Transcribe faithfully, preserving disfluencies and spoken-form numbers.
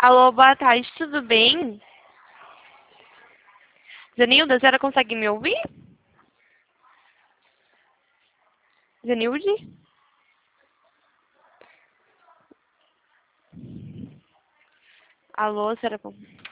Alô, boa tarde, tudo bem? Zenilda, a senhora consegue me ouvir? Zenilde? Alô, a senhora...